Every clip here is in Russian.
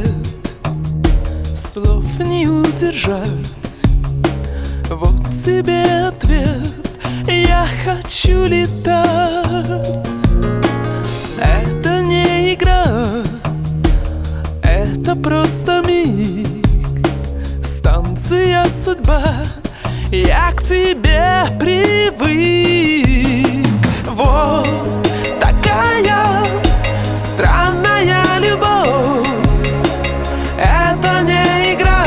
слов не удержать. Вот тебе ответ: я хочу летать. Это не игра, это просто миг. Станция судьба, я к тебе привык. Вот такая странная любовь. Это не игра,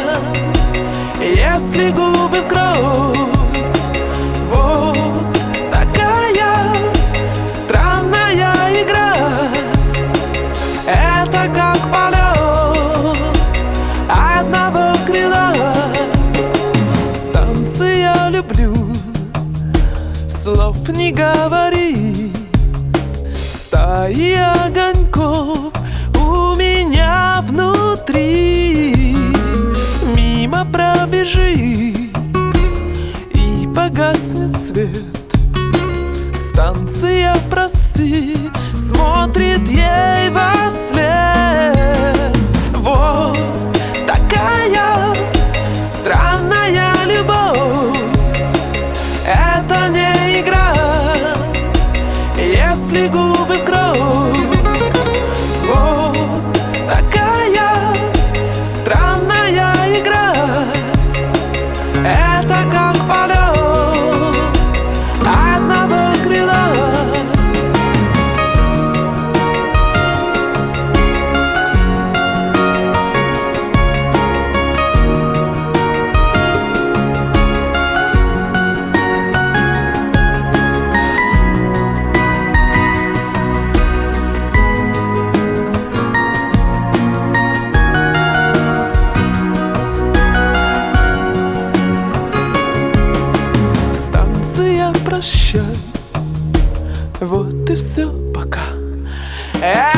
если губы в кровь. Вот такая странная игра. Это как полет одного крыла. Станция люблю, слов не говори. Стаи огоньков у меня внутри. Мимо пробежит и погаснет свет. Станция проси, смотрит ей во след. Вот такая странная любовь. Это не игра, если губы в кровь. Вот такая странная игра. Это как полет одного крыла. Прощай, вот и все, пока.